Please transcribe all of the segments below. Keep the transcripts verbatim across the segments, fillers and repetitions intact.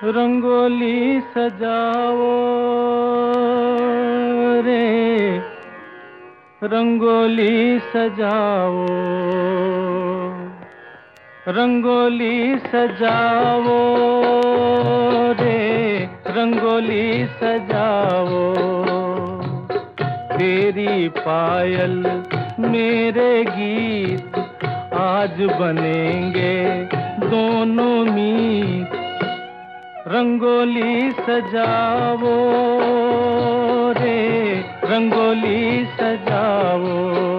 रंगोली सजाओ रे, रंगोली सजाओ, रंगोली सजाओ रे, रंगोली सजाओ। तेरी पायल मेरे गीत आज बनेंगे दोनों मीत। रंगोली सजाओ रे, रंगोली सजाओ।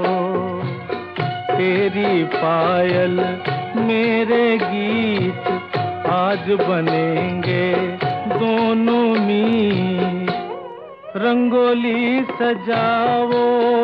तेरी पायल मेरे गीत आज बनेंगे दोनों मीत। रंगोली सजाओ।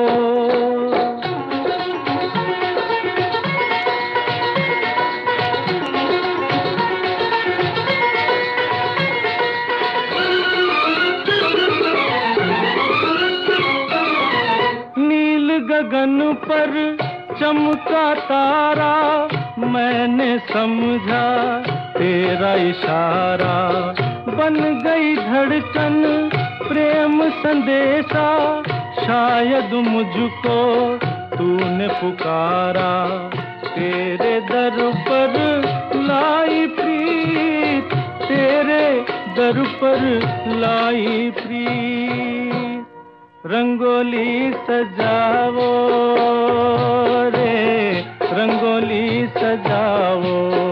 गगन पर चमका तारा, मैंने समझा तेरा इशारा। बन गई धड़कन प्रेम संदेशा, शायद मुझको तूने पुकारा। तेरे दर पर लाई प्रीत, तेरे दर पर लाई प्रीत। रंगोली सजाओ रे, रंगोली सजाओ।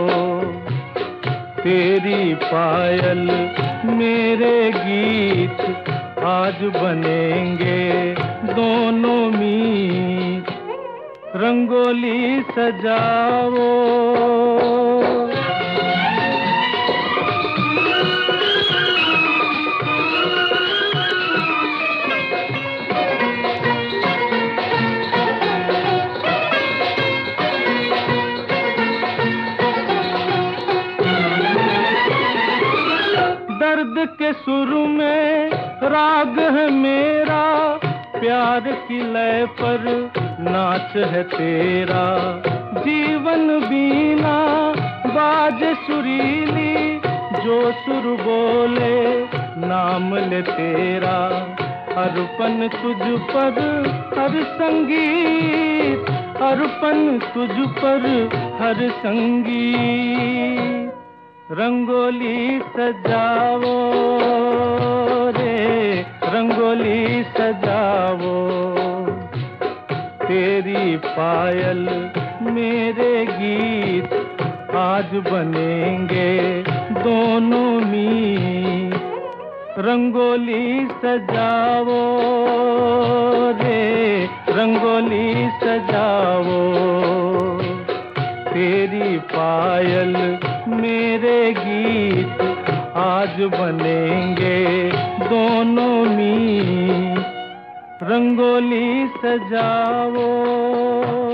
तेरी पायल मेरे गीत आज बनेंगे दोनों मीत। रंगोली सजाओ। दर्द के सुर में राग है मेरा, प्यार की लय पर नाच है तेरा। जीवन बीना बाज सुरीली, जो सुर बोले नाम ले तेरा। अर्पण तुझ पर हर संगीत, अर्पण तुझ पर हर संगीत। रंगोली सजाओ रे, रंगोली सजाओ। तेरी पायल मेरे गीत आज बनेंगे दोनों मीत। रंगोली सजाओ रे, रंगोली सजाओ। तेरी पायल मेरे गीत आज बनेंगे दोनों मीत। रंगोली सजाओ।